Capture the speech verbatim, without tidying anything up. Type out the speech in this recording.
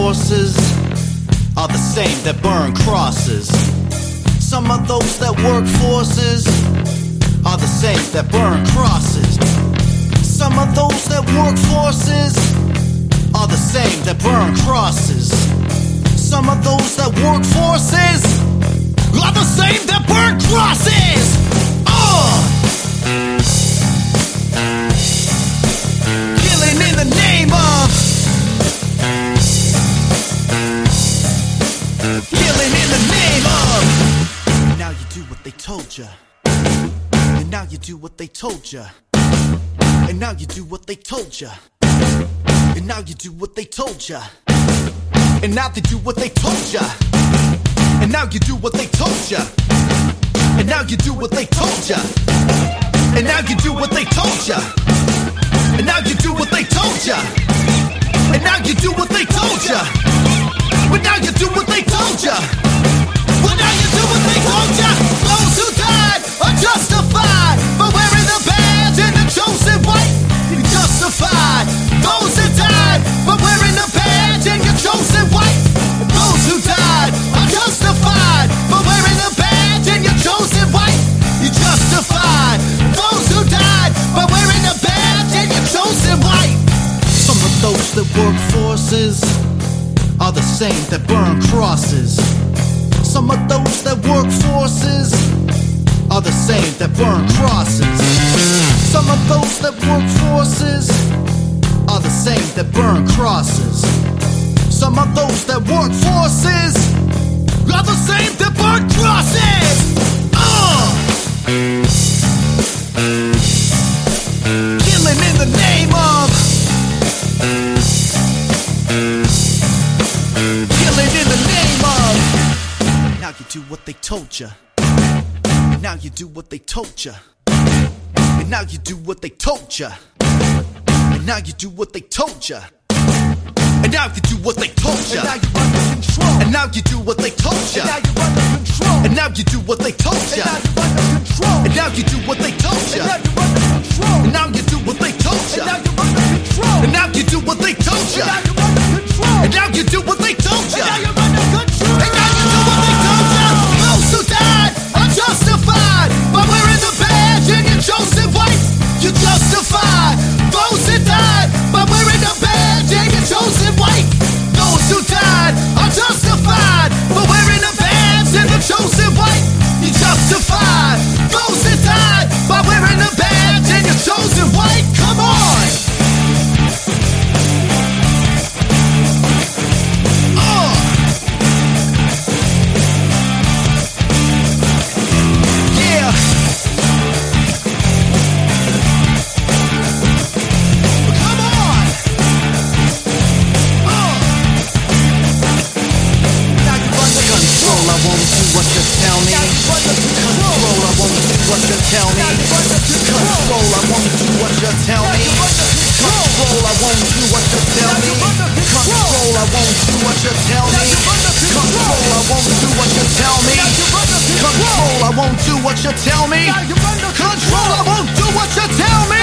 forces are the same that burn crosses. Some of those that work forces are the same that burn crosses. Some of those that work forces are the same that burn crosses. Some of those that work forces are the same that burn crosses. Uh! Killing in the name of, killing in the name of. And now you do what they told ya. And now you do what they told ya. And now you do what they told ya. And now you do what they told ya. And now they do what they told ya. And now you do what they told ya. And now you do what they told ya. And now you do what they told ya. And now you do what they told ya. And now you do what they told ya. But now you do what they told ya. Well, now you do what they told ya. Those who died are justified for wearing the badge and the chosen white. You're justified. Those who died for wearing the badge and your chosen white. Those who died are justified for wearing the badge and your chosen white. You're justified. Those who died for wearing the badge and your chosen white. Some of those that work forces are the same that burn crosses. Some of those that work forces are the same that burn crosses. Some of those that work forces are the same that burn crosses. Some of those that work forces are the same that burn crosses. Uh! Killing in the name of, killing in the name of. Now you do what they told ya. And now you do what they told ya. And now you do what they told ya. And now you do what they told ya. And now you do what they told ya. And now you do what they told ya. And now you do what they told ya. And now you do what they told ya. And now you do what they told ya. And now you do what they told ya. And now you do what they told ya. And now you do what they told ya. Those who died are justified by wearing the badge and your chosen white. You're justified. Those who died by wearing the badge and your chosen white. Those who died are justified for wearing the badge and the chosen white. You're justified. Those who died by wearing the badge and your chosen white. Come on. Uh. Yeah. Come on. Uh. Now you run the control. I won't do what you tell me. Control. I won't do what you tell me. Control. I won't do what you tell me. Control. I won't do what you tell me. Control. I won't do what you tell me. Control. I won't do what you tell me. Control. I won't do what you tell me. Control. I won't do what you tell me.